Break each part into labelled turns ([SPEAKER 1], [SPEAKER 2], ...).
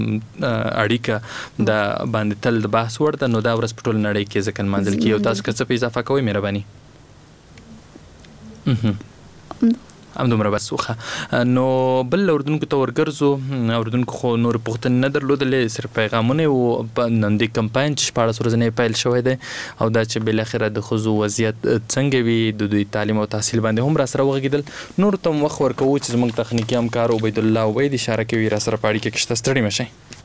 [SPEAKER 1] اړیکه د باندې تل د بحث وړ ده، نو دا ورځ په ټول نړۍ کې ځکه نمانځل کیږي. او تاسو که څه په اضافه کوئ مهرباني. همدومره بس وخه. نو بل اردوونکو ته ورګرځو. اردوونکو خو نور پوښتنې نه درلودلې، صرف پیغامونه او نن د کمپاین چې 14 ورځې پیل شوی دی او دا چې بل اخره د خزو وضعیت څنګه وي، د دوی تعلیم او تحصیل باندې هم را سره وغږیدل. نور ته وخت ورکوو چې زموږ تخنیکی همکار عبید الله وبید اشاره کوي را سره پاړی کې کښته ستړي مشي.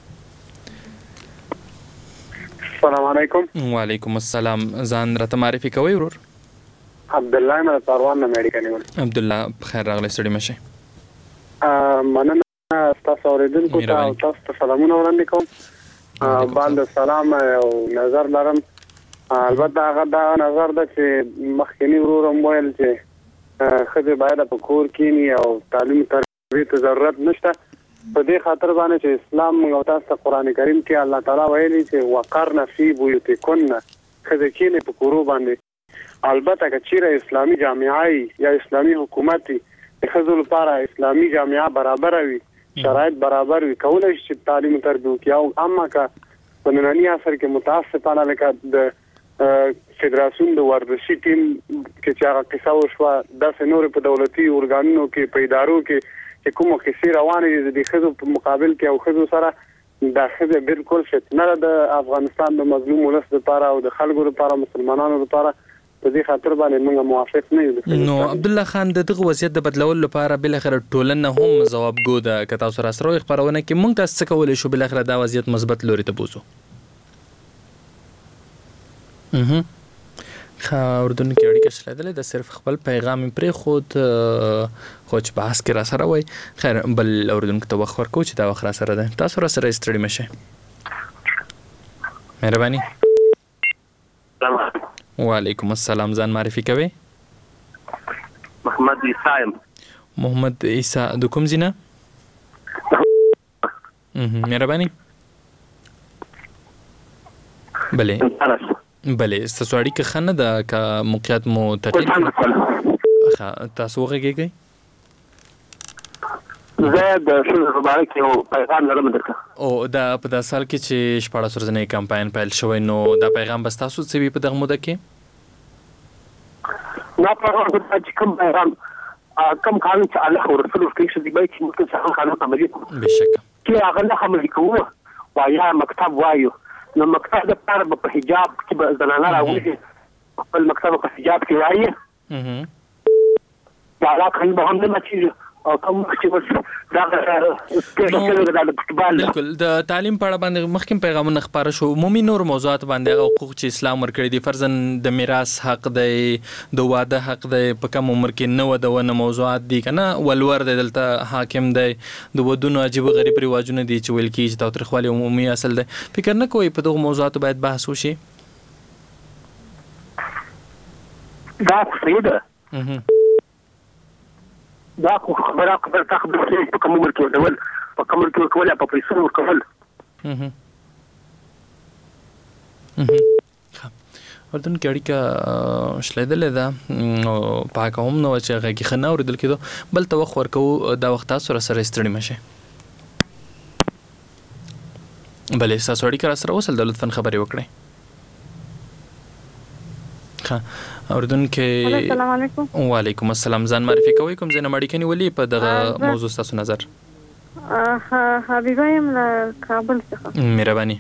[SPEAKER 2] السلام علیکم.
[SPEAKER 1] وعلیکم السلام. ځان راته معرفي کوئ ورور؟
[SPEAKER 2] عبدالله من پروان نه امریکا نیول.
[SPEAKER 1] عبدالله خیر راغلی، ستړي مشي.
[SPEAKER 2] مننه تاسو اوریدونکو ته او تاسو ته سلامونه وړاندې کوم. بعد سلام او نظر لرم. البته هغه دا نظر ده چې مخکنی ورور ویل چې ښځې باید په کور کینی او تعلیم تربیې ته ضرورت نشته. په دې خاطر باندې چې اسلام او تاسو قرآن کریم کې الله تعالی ویلي چې وقرن فی بیوتکن، ښځې کینی په کورو باندې. البته که چیرې اسلامي جامعه یا اسلامي حکومت د ښځو لپاره اسلامي جامعه برابر وي، شرایط برابر وي، کولای شي چې تعلیم تربیه وکړي. او اما که په ننني عصر کې متاسفانه لکه د فدراسیون د ورزشي ټیم کې چې هغه قصه وشوه، داسې نور په دولتي ارګانونو کې په ادارو کې چې کومه کیسې روانې دي د ښځو په مقابل کې او ښځو سره دا ښځې بالکل فتنه ده د افغانستان د مظلوم ولس لپاره او د خلکو لپاره، مسلمانانو لپاره. په دې خاطر باندې موږ موافق نه یو.
[SPEAKER 1] نو عبد الله خان دغه وضعیت د بدلولو لپاره بل اخر ټولنه هم ځوابګو ده. که تاسو را سره خبرونه کې موږ تاسو څه کولای شو بل اخر دا وضعیت مثبت لوري ته بوزو. اردن کې اړیکه شلېدلې د صرف خپل پیغام پرې خود خو چې بحث کې را سره وای. خیر بل اردن کې وخت ورکو چې دا وخت را سره ده. تاسو را سره ستړي مشه. مهرباني. وعلیکم السلام. ځان معرفي کوئ؟
[SPEAKER 3] محمد عیسی.
[SPEAKER 1] محمد عیسی د کوم ځای نه؟ مهرباني. بله ستاسو اړیکه ښه نه ده که موقعیت مو تغییر تاسو وغږیږئ؟
[SPEAKER 3] زه د ښځو په باره کې یو پیغام لرم درته.
[SPEAKER 1] او دا په داسې حال کې چې 14 ورځنی کمپاین پیل شوی، نو دا پیغام به ستاسو څه وي په دغه موده کې؟
[SPEAKER 3] دا پیغام چې کوم پیغام کم قانون چې الله او رسول کې چې دی چې موږ څنګه قانون عملي کوو.
[SPEAKER 1] بشکه
[SPEAKER 3] چې هغه نه عملي کوو وایا مکتب وایو، نو مکتب د پاره په حجاب کې به زنانه راوځي، خپل مکتب په حجاب کې وایي. دا علاقه به هم نه مچي او کوم چې
[SPEAKER 1] بالکل د تعلیم په اړه باندې مخکې پیغامونه خبره شو. عمومي نور موضوعات باندې حقوق چې اسلام ورکړي دي، فرضاً د میراث حق دی، د واده حق دی، په کم عمر کې نه واده ونه موضوعات دي کنه، ولور دی دلته حاکم دی، د ودونو عجیب غریب رواجونه دي چې ویل کیږي تاوتریخوالي عمومي اصل دی. فکر نه کوئ په دغه موضوعاتو باید بحث وشي؟
[SPEAKER 3] دا صحیح ده. دا خو خبره چې په کوم عمر کې ورکول، په کوم عمر کې ورکول یا په پیسو ورکول.
[SPEAKER 1] اردن کې اړیکه شلېدلې ده او پاکه هم نو چې هغه کې خنه اوریدل کېدو. بل ته وخت ورکوو، دا وخت تاسو سره ستړي مشه. بلې ستاسو اړیکه را سره وصل ده، لطفا خبرې وکړئ. اردن کې.
[SPEAKER 4] السلام علیکم.
[SPEAKER 1] وعلیکم السلام. ځان معرفي کوئ؟ کوم ځای نه اړیکه نیولې په دغه موضوع ستاسو نظر؟
[SPEAKER 4] حبیبه یم له کابل څخه.
[SPEAKER 1] مهرباني.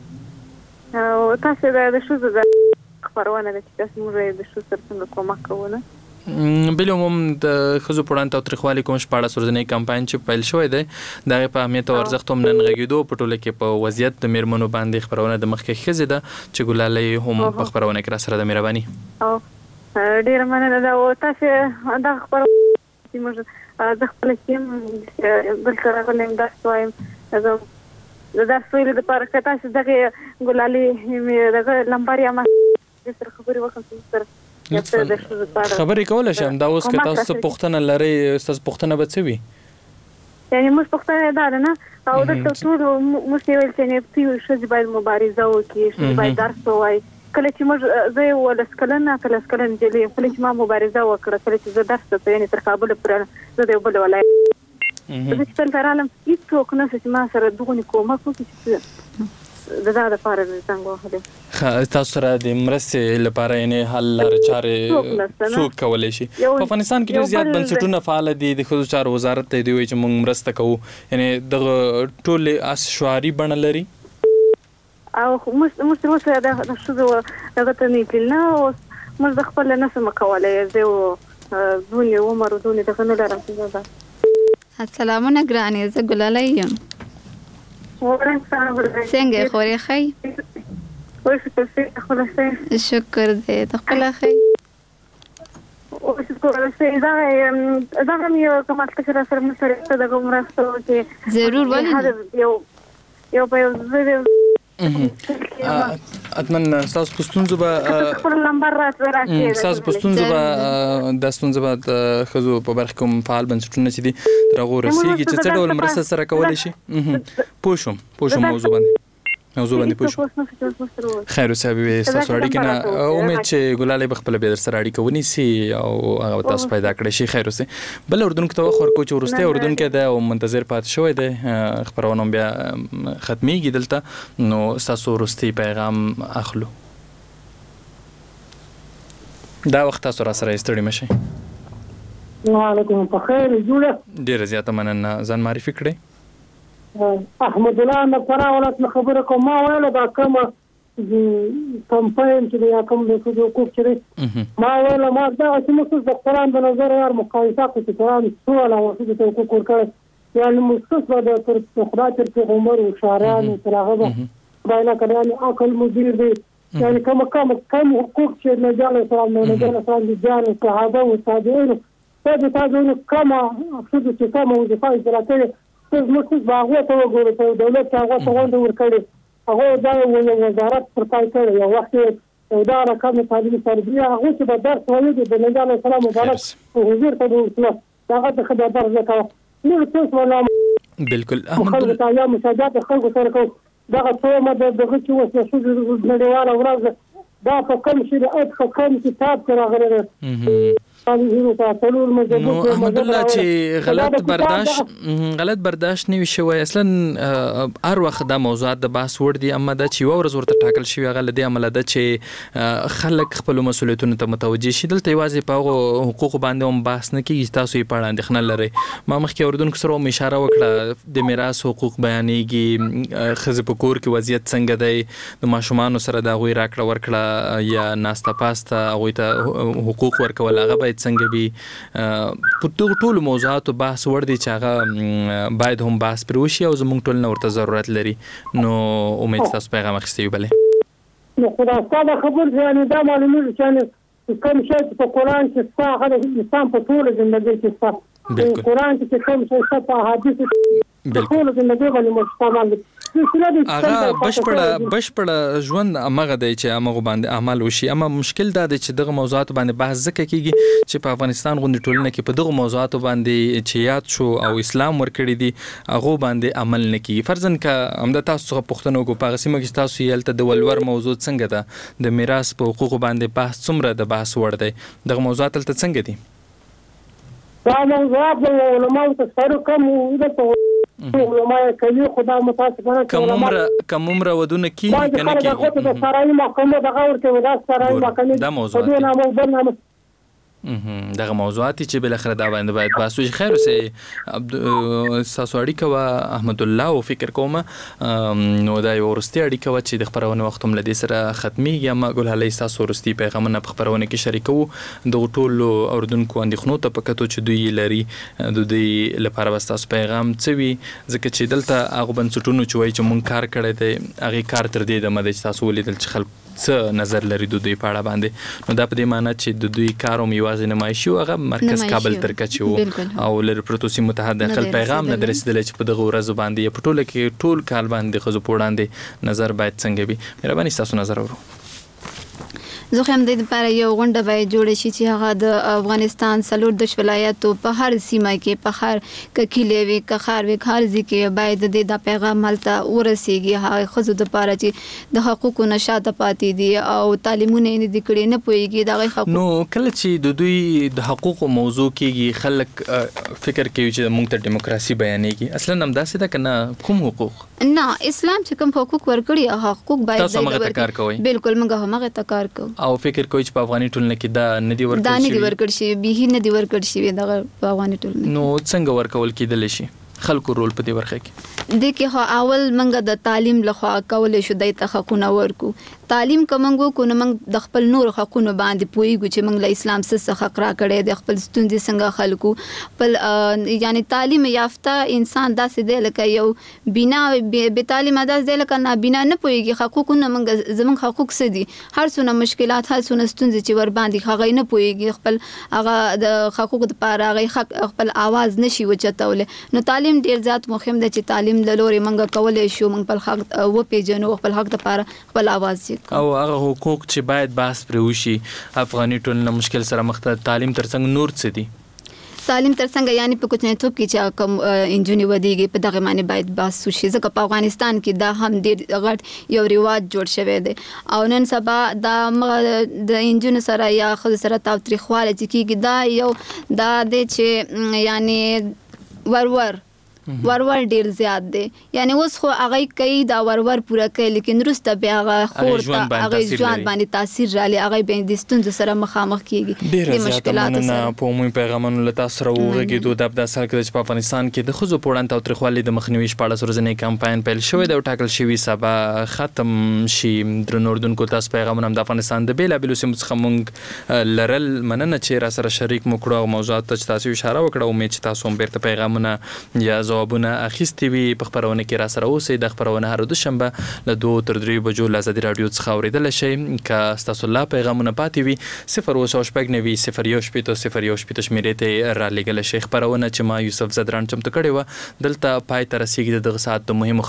[SPEAKER 4] تاسو د ښځو د خبرونه ده چې تاسو موږ د ښځو سره څنګه کومک کوو نه؟
[SPEAKER 1] بالعموم د ښځو په وړاندې تاوتریخوالي کوم 14 ورځنی کمپاین چې پیل شوی دی، د هغې په اهمیت او ارزښت هم نن غږېدو. په ټوله کې په وضعیت د میرمنو باندې خبرونه د مخکې ښځې ده چې ګلالۍ هم په خبرونه کې را سره ده. مهرباني.
[SPEAKER 4] ډېره مننه ده. او تاسو دا خبرونه چې موږ زه خپله کیم دلته راغلی یم درس وایم، د درس ویلو دپاره که تاسو دغې ګلالۍ دغه لمبر یا ما سره خبرې وکړم چې سره
[SPEAKER 1] خبرې کولی شم. دا اوس که تاسو څه پوښتنه لرئ، ستاسو پوښتنه به څه وي؟
[SPEAKER 4] یعنې موږ پوښتنه دا ده نه، او دلته ټول موږ یې ویل چې ښځې باید مبارزه وکړي، ښځې باید درس ووایي. کله چې موږ زه 11 کلنه 11 کلنه نجلۍ یم، کله چې ما مبارزه وکړه، کله چې زه درس ته یعنې تر کابله پورې زه د یو بل ولایت چې دلته رالم هېڅوک نشته چې ما سره دغونې کومک وکړي چې د دا دپاره مې زنګ وهلی.
[SPEAKER 1] تاسو سره د مرستې لپاره یعنې حل لارې چارې څوک کولی شي؟ په افغانستان کې ډېر زیات بنسټونه فعاله دي. د ښځو چارو وزارت ته دوی وایي چې موږ مرسته کوو، یعنې دغه ټولې شعاري بڼه لري
[SPEAKER 4] او موږ تر اوسه د ښځو دغه ته نه تللي نه. اوس موږ د خپله نشم کولی، زه دونې عمر و دونې دغه نه لرم.
[SPEAKER 5] السلامونه ګرانې، زه ګلاله یم. څنګه یې خورې ښه یې؟ شکر دی. ته خپله ښه
[SPEAKER 4] یې؟ دغه مې یو کوم هلته چې را سره موږ سره دغه مرسته وکړي
[SPEAKER 5] ضرور. ولې
[SPEAKER 4] یو په یو زه
[SPEAKER 1] اتمن ستاسو په ستونزو به
[SPEAKER 4] خپل نمبر راکړئ.
[SPEAKER 1] ستاسو په ستونزو به د ستونزو به د ښځو په برخه کوم فعال بنسټونه چې دي تر هغو رسېږي چې څه ډول مرسته سره کولی شي. پوه شوم موضوع باندې پوه شوم. خیر اوسه حبیبي، ستاسو اړیکې نه امید چې ګلالۍ به خپله بیا در سره اړیکه ونیسي او هغه تاسو پیدا کړی شي. خیر اوسه. بل اردوونکو ته وخت ورکوو چې وروستی اردوونکی دی او منتظر پاتې شوی دی، خپرونه هم بیا ختمیږي دلته، نو ستاسو وروستی پیغام اخلو. دا وخت تاسو را سره ستړي مه شئ.
[SPEAKER 6] وعلیکم بخیر. جوړه
[SPEAKER 1] ډېره زیاته مننه. ځان معرفي کړئ.
[SPEAKER 6] احمد الله نه فرا ولات خبره کوم. ما ویل دا کوم کمپاین چې یا کوم د حقوق چې ما ویل ما دا چې موږ د قرآن د نظر یار مقایسه کوو چې قرآن سوال او د حقوق ورکړي یعنی مستثنا د خدای تر پیغمبر او شاعرانو تر هغه باندې کړي عقل مدیر دی یعنی کوم حقوق چې نبی علیه السلام د جان صحابه او تابعین په تاسو کوم اقصد چې کوم وظیفه اجرا کوي موږ باغه ته وګورو ته دولت هغه ته غونډه ورکړي هغه دا یو وزارت پر پای کړی یو وخت دا رقم تعلیم تربیه هغه چې د درس وایي د نبی علیه السلام مبارک حضور ته ورسله هغه ته خبر درځه نو تاسو ولا
[SPEAKER 1] بالکل
[SPEAKER 6] احمد الله مساعدت خلکو سره کوي دا څه مده دغه چې وسه شو د نړیواله ورځ دا په کوم شي د اټ کوم کتاب سره غره
[SPEAKER 1] نو احمد الله چې غلط برداشت نه وي شوی اصلا هر وخت دا موضوعات د بحث وړ دي، اما دا چې یو ورځ ورته ټاکل شوی هغه له دې امله ده چې خلک خپلو مسؤلیتونو ته متوجه شي. دلته یوازې په هغو حقوقو باندې هم بحث نه کېږي، تاسو یې په اړه اندېښنه لرئ. ما مخکې اردوونکو سره هم اشاره وکړه د میراث حقوق بیانېږي، ښځې په کور کې وضعیت څنګه دی، د ماشومانو سره د هغوی راکړه ورکړه یا ناسته پاسته هغوی ته حقوق ورکول هغه باید څنګه وي. په دغو ټولو موضوعاتو بحث وړ دی چې هغه باید هم بحث پرې وشي او زموږ ټولنه ورته ضرورت لري. نو امید ستاسو پیغام اخیستی وي. بلې
[SPEAKER 6] نو خو دا ستا د خبر یعنې دا معلومېږي چې کوم شی چې په قرآن کې ستا هغه د انسان په ټوله زندګۍ کې ستا قرآن کې کوم شی ستا په احادیثو په ټوله زندګۍ باندې مستعمل
[SPEAKER 1] هغه بشپړه ژوند همغه دی چې همغه باندې عمل وشي. اما مشکل دا دی چې دغه موضوعاتو باندې بحث ځکه کېږي چې په افغانستان غوندې ټولنه کې په دغه موضوعاتو باندې چې یاد شو او اسلام ورکړي دي هغو باندې عمل نه کېږي. فرضاً که همدا تاسو څخه پوښتنه وکړو په هغه سیمه کې تاسو یې هلته د ولور موضوع څنګه ده، د میراث په حقوقو باندې بحث څومره د بحث وړ دی، دغه موضوعات هلته څنګه دي؟
[SPEAKER 6] دا موضوعات د علماو تصرف کم علماء کوي خدا متاسفانه
[SPEAKER 1] کوم عمر ودونه کېږي که نه کېږي
[SPEAKER 6] د سرایي محکمه دغه ورته دا سرایي محکمې
[SPEAKER 1] دا موضوعات دغه موضوعات چې بالاخره دا باندې باید بحث وشي. خیر اوسئ ستاسو اړیکه وه احمد الله او فکر کوم نو دا یوه وروستۍ اړیکه وه چې د خپرونې وخت هم له دې سره ختمیږي. اما ګلهالۍ ستاسو وروستي پیغامونه په خپرونه کې شریکوو دغو ټولو اردوونکو اندېښنو ته په کتو چې دوی لري د دوی لپاره به ستاسو پیغام څه وي، ځکه چې دلته هغو بنسټونو چې وایي چې مونږ کار کړی دی هغې کار تر دې دمه دی چې تاسو ولیدل چې خلک څه نظر لري د دوی په اړه باندې. نو دا په دې معنی چې د دوی کار هم یوازې نمایشي و، هغه مرکز کابل تر کچې و او لرې پرتو سیمو ته حداقل پیغام نه دی رسېدلی چې په دغو ورځو باندې یا په ټوله کې ټول کال باندې د ښځو په وړاندې نظر باید څنګه وي. مهرباني ستاسو نظر اورو.
[SPEAKER 5] زه خو هم د دې لپاره یو غونډه باید جوړه شي چې هغه د افغانستان 14 ولایتو په هر سیمه کې په هر ککیلې وي کخار وي هر ځای کې باید د دې پیغام ملته ورسیږي هغه خزو د لپاره چې د حقوقو نشاته پاتې دي او تعلیمونه نه دي کړي نه پويږي دغه حقوق.
[SPEAKER 1] نو کله چې د دوی د حقوقو موضوع کېږي خلک فکر کوي چې موږ ته دیموکراسي بیانېږي اصلا هم داسې ده کنه کوم حقوق
[SPEAKER 5] نه اسلام چې کوم حقوق ورکړي حقوق باید
[SPEAKER 1] تاسو هغه کار کوئ
[SPEAKER 5] بالکل موږ هم هغه کار کوو
[SPEAKER 1] او فکر کوئ چې په افغاني ټولنه کې دا نه دی ورکړل شي
[SPEAKER 5] دا نه دی ورکړل شي به نه دی ورکړل شي دغه په افغاني ټولنه
[SPEAKER 1] نو څنګه ورکول کېدل شي خلکو رول په دې برخه کې
[SPEAKER 5] د کې هو اول منګه د تعلیم لخوا کول شو د حقونه ورکو تعلیم کومنګو کو نو منګ د خپل نور حقونه باندې پويګو چې منګ له اسلام څخه حق را کړي د خپل ستوندې څنګه خلکو خپل یعنی تعلیم یافته انسان داسې دی لکه یو بنا به تعلیم داسې دی لکه نه بنا نه پويږي حقوقونه منګ زمونږ حقوق څه دي هر څونه مشکلات هر څونه ستوندې چې ور باندې هغه نه پويږي خپل هغه د حقوق لپاره هغه خپل आवाज نشي وچتول نو تعلیم ډیر زیات مهم دی چې تعلیم له لوري منګه کولای شو منګ په حق و پیژنو خپل حق لپاره خپل आवाज
[SPEAKER 1] او هغه حقوق چې باید بحث پرې وشي افغاني ټولنه مشکل سره مخ ته تعلیم ترڅنګ نور څه دي
[SPEAKER 5] تعلیم ترڅنګ یعنی په کوچنیتوب کې چې کوم انجونی ودیږي په دغه معنی باید بحث وشي ځکه په افغانستان کې دا هم ډېر غټ یو رواج جوړ شوی دی او نن سبا دا د انجونی سره یا خود سره تاوتریخواله چې کېږي دا یو دا دی چې یعنی ورور ډیر زیات دی یعنی اوس خو هغه کوي دا ورور پورا کوي لیکن وروسته بیا هغه خور ته هغه ژوند باندې تاثیر رالی هغه به د ستونزو سره مخامخ کیږي د مشکلاتو سره
[SPEAKER 1] په عمومي پیغامونو له تاسو سره وغږیدو د افغانستان کې په افغانستان کې د خزو پوړان تاوتریخوالي د مخنیوي شپاړس ورځې کمپاین پیل شوی دی او ټاکل شوی سبا ختم شي درنو اردوونکو تاسو پیغامونه د افغانستان د بیلابیلو سیمو څخه مونږ لرل مننه چې را سره شریک مو کړو او موضوعات ته تاسو اشاره وکړه امید چې تاسو هم بیرته پیغامونه یا جوابونه اخیستي وي په خبرونه کې را سره اوسئ د خبرونه هر دوشنبه له 2 تر 3 بجو له ازادي رادیو څخه اوریدل شي که تاسو لا پیغامونه پاتې وي 0 شمیرې ته را لګل شي خبرونه چې ما یوسف زدران چمتو کړي و دلته پای تر رسیدي دغه ساعت د مهمو